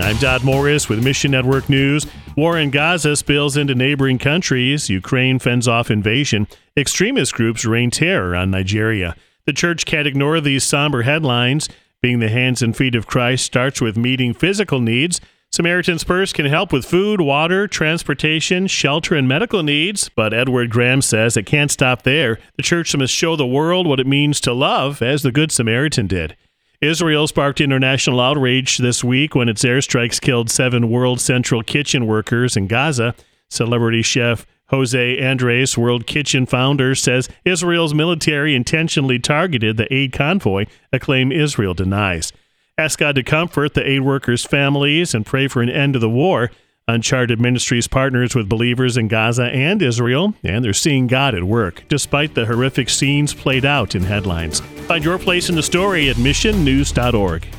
I'm Dodd Morris with Mission Network News. War in Gaza spills into neighboring countries. Ukraine fends off invasion. Extremist groups rain terror on Nigeria. The church can't ignore these somber headlines. Being the hands and feet of Christ starts with meeting physical needs. Samaritan's Purse can help with food, water, transportation, shelter, and medical needs. But Edward Graham says it can't stop there. The church must show the world what it means to love, as the Good Samaritan did. Israel sparked international outrage this week when its airstrikes killed 7 World Central Kitchen workers in Gaza. Celebrity chef Jose Andres, World Kitchen founder, says Israel's military intentionally targeted the aid convoy, a claim Israel denies. Ask God to comfort the aid workers' families and pray for an end to the war. Uncharted Ministries partners with believers in Gaza and Israel, and they're seeing God at work, despite the horrific scenes played out in headlines. Find your place in the story at missionnews.org.